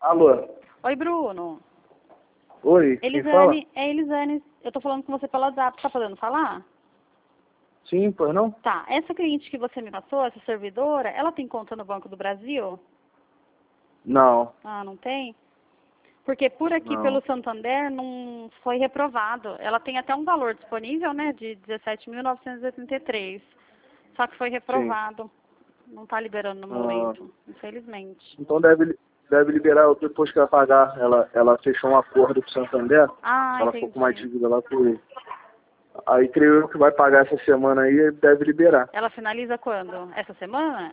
Alô? Oi, Bruno. Oi, quem fala? É Elisane. Eu tô falando com você pelo WhatsApp. Tá podendo falar? Sim, pois não? Tá. Essa cliente que você me passou, essa servidora, ela tem conta no Banco do Brasil? Não, Ah, não tem? Porque por aqui, não. pelo Santander, não foi reprovado. Ela tem até um valor disponível, né, de 17.983. Só que foi Sim. reprovado. Não está liberando no Ah, momento, infelizmente. então deve liberar depois que ela pagar. Ela fechou um acordo com o Santander. Ah, Ela ficou com uma entendi. dívida lá com ele. Aí creio eu que vai pagar essa semana aí e deve liberar. Ela finaliza quando? Essa semana?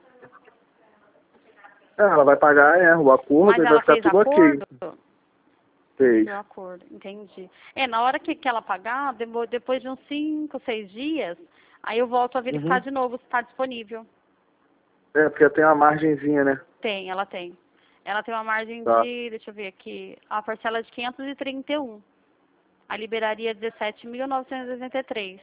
Ela vai pagar, o acordo Mas e vai ela ficar fez tudo ok. acordo? Fez. Fez acordo, entendi. Na hora que ela pagar, depois de uns 5, 6 dias, aí eu volto a verificar Uhum. de novo se está disponível. Porque tem uma margenzinha, né? Tem, ela tem. Ela tem uma margem Tá, de, deixa eu ver aqui, a parcela de 531. A liberaria 17.983.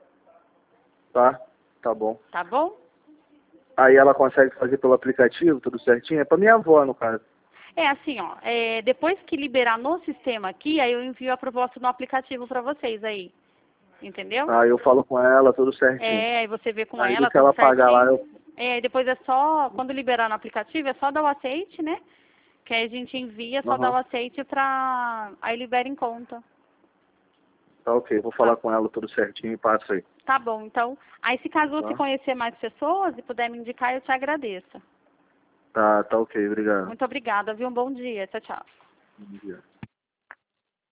tá bom. Tá bom? Aí ela consegue fazer pelo aplicativo, tudo certinho? É pra minha avó, no caso. É assim, ó, depois que liberar no sistema aqui, aí eu envio a proposta no aplicativo para vocês aí. Entendeu? Aí eu falo com ela, tudo certinho. Aí você vê com Aí do ela que tudo ela pagar lá, certinho. Depois é só, quando liberar no aplicativo, é só dar o aceite, né? Que aí a gente envia, só dar o Aham. aceite pra... Aí libera em conta. Tá ok, vou Tá, falar com ela tudo certinho e passa aí. tá bom, então. Aí se caso você Tá? conhecer mais pessoas e puder me indicar, eu te agradeço. Tá ok, obrigado. Muito obrigada, viu? Um bom dia. Tchau, tchau. Bom dia.